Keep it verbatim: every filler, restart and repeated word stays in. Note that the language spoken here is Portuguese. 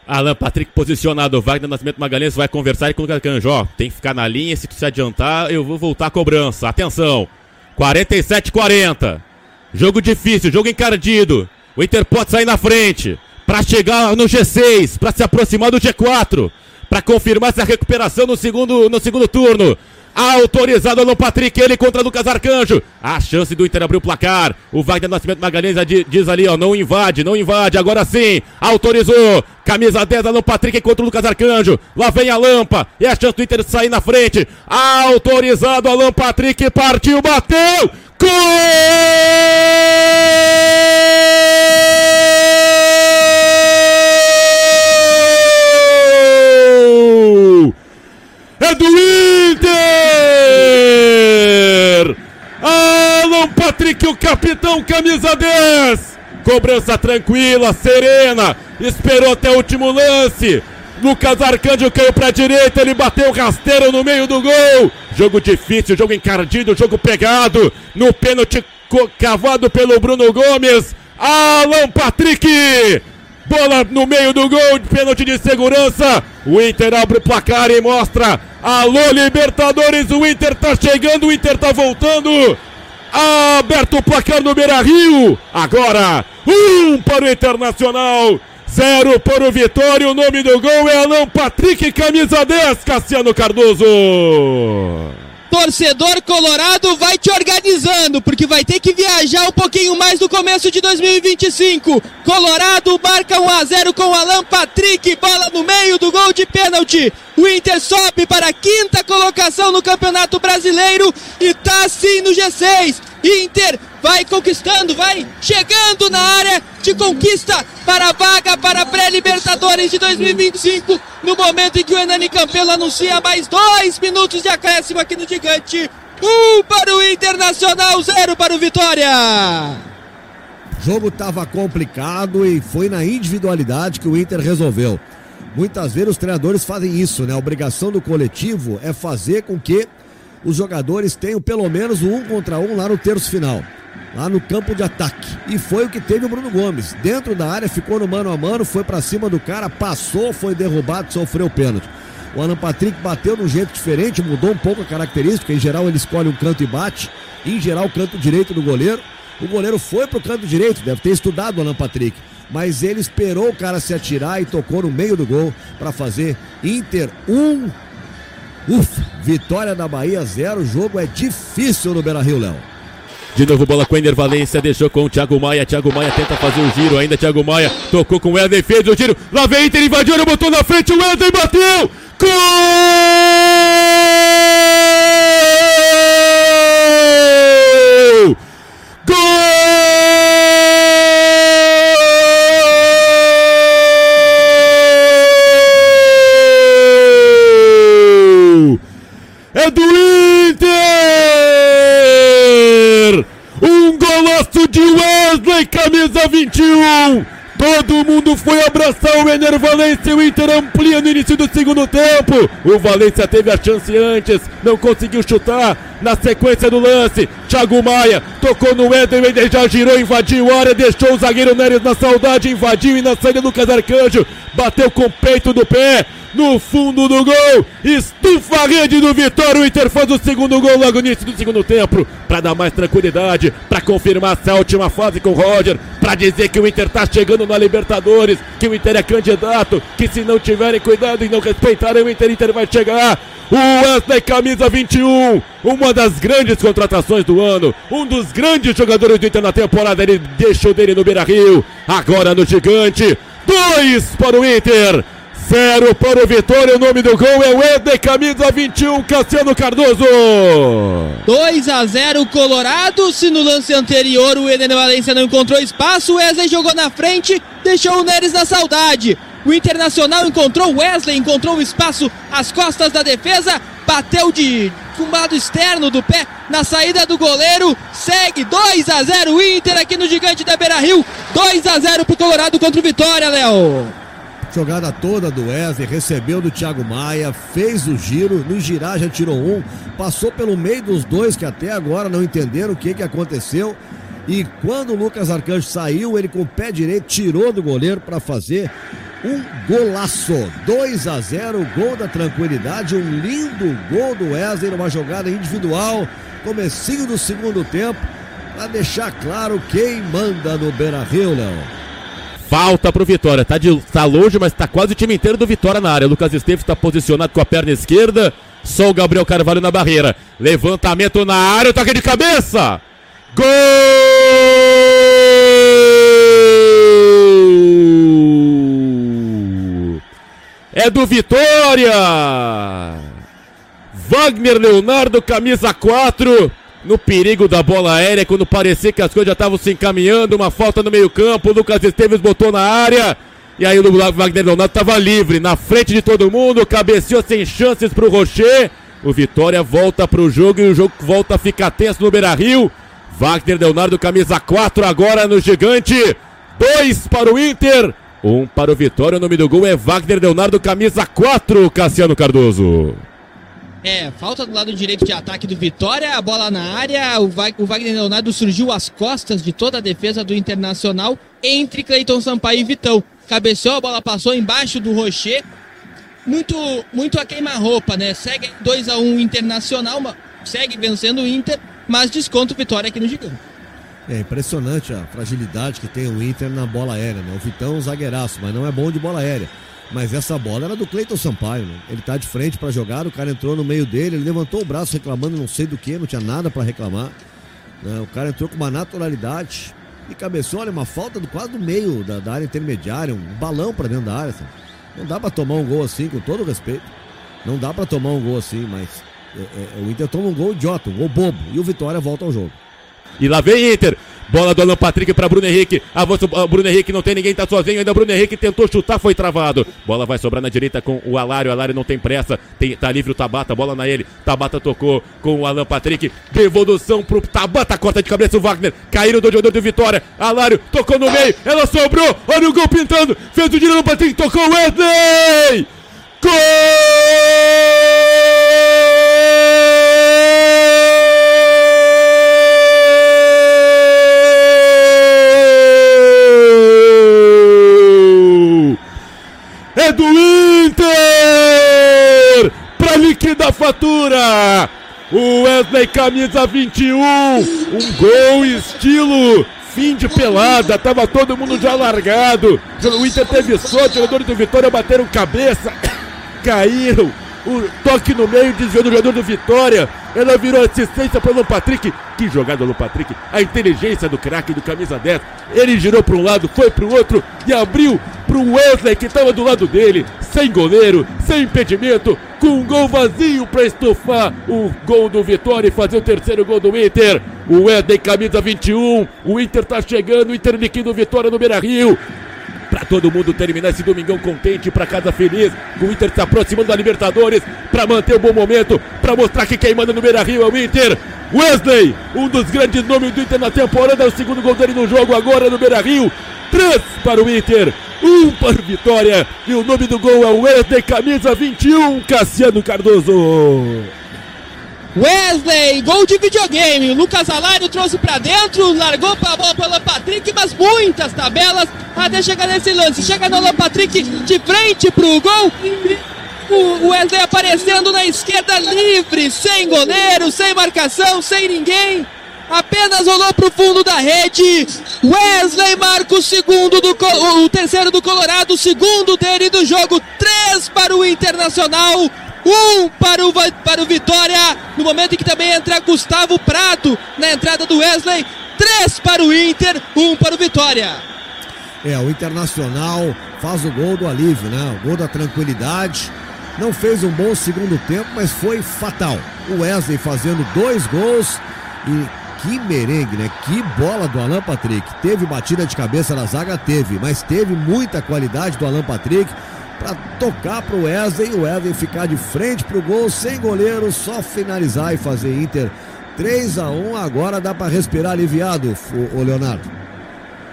Alan Patrick posicionado, o Wagner Nascimento Magalhães vai conversar com o Lucas Arcanjo. Ó, tem que ficar na linha, se tu se adiantar, eu vou voltar a cobrança. Atenção, quarenta e sete a quarenta. Jogo difícil, jogo encardido. O Inter pode sair na frente para chegar no G seis, para se aproximar do G quatro, para confirmar essa recuperação no segundo, no segundo turno. Autorizado no Patrick, ele contra Lucas Arcanjo. A chance do Inter abrir o placar. O Wagner Nascimento Magalhães diz ali, ó, não invade, não invade. Agora sim, autorizou. Camisa dez no Patrick contra o Lucas Arcanjo. Lá vem a Lampa, é a chance do Inter sair na frente. Autorizado Alan Patrick, partiu, bateu. Gol! É do Inter! Alan Patrick, o capitão, camisa dez. Cobrança tranquila, serena. Esperou até o último lance. Lucas Arcanjo caiu pra direita, ele bateu rasteiro no meio do gol. Jogo difícil, jogo encardido, jogo pegado. No pênalti cavado pelo Bruno Gomes. Alan Patrick! Bola no meio do gol, pênalti de segurança. O Inter abre o placar e mostra. Alô, Libertadores, o Inter tá chegando, o Inter tá voltando. Aberto o placar no Beira-Rio. Agora, um para o Internacional, zero para o Vitória. O nome do gol é Alan Patrick, camisa dez, Cassiano Cardoso. Torcedor colorado, vai te organizando, porque vai ter que viajar um pouquinho mais no começo de dois mil e vinte e cinco. Colorado marca um a zero com Alan Patrick, bola no meio do gol de pênalti. O Inter sobe para a quinta colocação no Campeonato Brasileiro e tá sim no G seis. Inter vai conquistando, vai chegando na área de conquista para a vaga para a pré-Libertadores de dois mil e vinte e cinco, no momento em que o Hernani Campelo anuncia mais dois minutos de acréscimo aqui no Gigante. Um para o Internacional, zero para o Vitória. O jogo estava complicado e foi na individualidade que o Inter resolveu. Muitas vezes os treinadores fazem isso, né? A obrigação do coletivo é fazer com que os jogadores tenham pelo menos um contra um lá no terço final, lá no campo de ataque. E foi o que teve o Bruno Gomes. Dentro da área, ficou no mano a mano, foi pra cima do cara, passou, foi derrubado, sofreu o pênalti. O Alan Patrick bateu de um jeito diferente, mudou um pouco a característica. Em geral ele escolhe um canto e bate, em geral o canto direito do goleiro. O goleiro foi pro canto direito, deve ter estudado o Alan Patrick, mas ele esperou o cara se atirar e tocou no meio do gol para fazer Inter um. Ufa, Vitória da Bahia zero. O jogo é difícil no Beira-Rio, Léo. De novo bola com o Ender Valência, deixou com o Thiago Maia. Thiago Maia tenta fazer um giro ainda. Thiago Maia tocou com o Éder, fez o giro. Lá vem Inter, invadiu, botou na frente. O Éder bateu. Gol! Gol! É do Inter! Um golaço de Wesley, camisa vinte e um. Todo mundo foi abraçar o Ener Valência. O Inter amplia no início do segundo tempo. O Valência teve a chance antes, não conseguiu chutar. Na sequência do lance, Thiago Maia tocou no Éder, o Éder já girou, invadiu a área, deixou o zagueiro Neres na saudade, invadiu e na saída Lucas Arcanjo bateu com o peito do pé no fundo do gol, estufa a rede do Vitória. O Inter faz o segundo gol logo no início do segundo tempo, para dar mais tranquilidade, para confirmar essa última fase com o Roger, para dizer que o Inter tá chegando na Libertadores, que o Inter é candidato, que se não tiverem cuidado e não respeitarem o Inter, Inter vai chegar. O Wesley, camisa vinte e um, uma das grandes contratações do ano, um dos grandes jogadores do Inter na temporada, ele deixou dele no Beira-Rio, agora no Gigante. Dois para o Inter, zero para o Vitória. O nome do gol é o Éder, camisa vinte e um, Cassiano Cardoso. dois a zero Colorado. Se no lance anterior o Ener Valência não encontrou espaço, o Wesley jogou na frente, deixou o Neres na saudade. O Internacional encontrou o Wesley, encontrou o espaço às costas da defesa, bateu de com o lado externo do pé na saída do goleiro. Segue dois a zero o Inter aqui no Gigante da Beira-Rio. dois a zero pro Colorado contra o Vitória, Léo. Jogada toda do Wesley, recebeu do Thiago Maia, fez o giro, no girar já tirou um, passou pelo meio dos dois que até agora não entenderam o que, que aconteceu. E quando o Lucas Arcanjo saiu, ele com o pé direito tirou do goleiro para fazer um golaço, dois a zero, gol da tranquilidade, um lindo gol do Wesley numa jogada individual, comecinho do segundo tempo, para deixar claro quem manda no Beira-Rio, Léo. Falta pro Vitória, tá, de, tá longe, mas tá quase o time inteiro do Vitória na área. Lucas Esteves tá posicionado com a perna esquerda, só o Gabriel Carvalho na barreira. Levantamento na área, toque de cabeça! Gol! É do Vitória! Wagner Leonardo, camisa quatro, no perigo da bola aérea, quando parecia que as coisas já estavam se encaminhando, uma falta no meio campo, o Lucas Esteves botou na área, e aí o Wagner Leonardo estava livre, na frente de todo mundo, cabeceou sem chances para o Rocher. O Vitória volta para o jogo e o jogo volta a ficar tenso no Beira-Rio. Wagner Leonardo, camisa quatro agora no Gigante, dois para o Inter, um para o Vitória. O nome do gol é Wagner Leonardo, camisa quatro, Cassiano Cardoso. É, falta do lado direito de ataque do Vitória, a bola na área, o, Va- o Wagner Leonardo surgiu às costas de toda a defesa do Internacional, entre Cleiton Sampaio e Vitão. Cabeceou, a bola passou embaixo do Rocher, muito, muito a queima-roupa, né? Segue dois a um Internacional, segue vencendo o Inter, mas desconta o Vitória aqui no Gigante. É impressionante a fragilidade que tem o Inter na bola aérea, né? O Vitão é um zagueiraço, mas não é bom de bola aérea. Mas essa bola era do Cleiton Sampaio, né? Ele tá de frente pra jogar, o cara entrou no meio dele, ele levantou o braço reclamando não sei do que, não tinha nada pra reclamar, né? O cara entrou com uma naturalidade e cabeceou, olha, uma falta do, quase do meio da, da área intermediária, um balão pra dentro da área, sabe? Não dá pra tomar um gol assim, com todo respeito. Não dá pra tomar um gol assim, mas é, é, o Inter toma um gol idiota, um gol bobo, e o Vitória volta ao jogo. E lá vem Inter, bola do Alan Patrick para Bruno Henrique, avança o Bruno Henrique, não tem ninguém, tá sozinho, ainda o Bruno Henrique tentou chutar, foi travado, bola vai sobrar na direita com o Alário, o Alário não tem pressa, tem, tá livre o Tabata, bola na ele, Tabata tocou com o Alan Patrick, devolução pro Tabata, corta de cabeça o Wagner, caíram do jogador do Vitória, Alário tocou no meio, ela sobrou, olha o gol pintando, fez o direito, Alan Patrick, tocou o Wesley, gol! É do Inter! Pra liquidar a fatura! O Wesley, camisa vinte e um, um gol estilo fim de pelada, tava todo mundo já largado. O Inter teve sorte, os jogadores do Vitória bateram cabeça, caíram. O toque no meio, desviou do jogador do Vitória. Ela virou assistência para o Alan Patrick. Que jogada, Alan Patrick. A inteligência do craque do camisa dez. Ele girou para um lado, foi para o outro e abriu para o Wesley, que estava do lado dele. Sem goleiro, sem impedimento, com um gol vazio para estufar o gol do Vitória e fazer o terceiro gol do Inter. O Wesley, camisa vinte e um. O Inter tá chegando, o Inter liquida o Vitória no Beira-Rio. Pra todo mundo terminar esse domingão contente, pra casa feliz, o Inter se aproximando da Libertadores, pra manter um bom momento, pra mostrar que quem manda no Beira-Rio é o Inter. Wesley, um dos grandes nomes do Inter na temporada, é o segundo gol dele no jogo agora no Beira-Rio. Três para o Inter, um para o Vitória, e o nome do gol é o Wesley, camisa vinte e um, Cassiano Cardoso. Wesley, gol de videogame, o Lucas Alário trouxe pra dentro, largou pra bola pro Alan Patrick, mas muitas tabelas até chegar nesse lance, chega no Alan Patrick de frente pro gol, o Wesley aparecendo na esquerda livre, sem goleiro, sem marcação, sem ninguém, apenas rolou pro fundo da rede. Wesley marca o segundo do o terceiro do Colorado, o segundo dele do jogo, três para o Internacional, um para o, para o Vitória, no momento em que também entra Gustavo Prado na entrada do Wesley. Três para o Inter, um para o Vitória. É, o Internacional faz o gol do alívio, né? O gol da tranquilidade. Não fez um bom segundo tempo, mas foi fatal. O Wesley fazendo dois gols e que merengue, né? Que bola do Alan Patrick. Teve batida de cabeça na zaga? Teve, mas teve muita qualidade do Alan Patrick para tocar pro Wesley, o Wesley ficar de frente pro gol, sem goleiro, só finalizar e fazer Inter três a um. Agora dá para respirar aliviado, o Leonardo.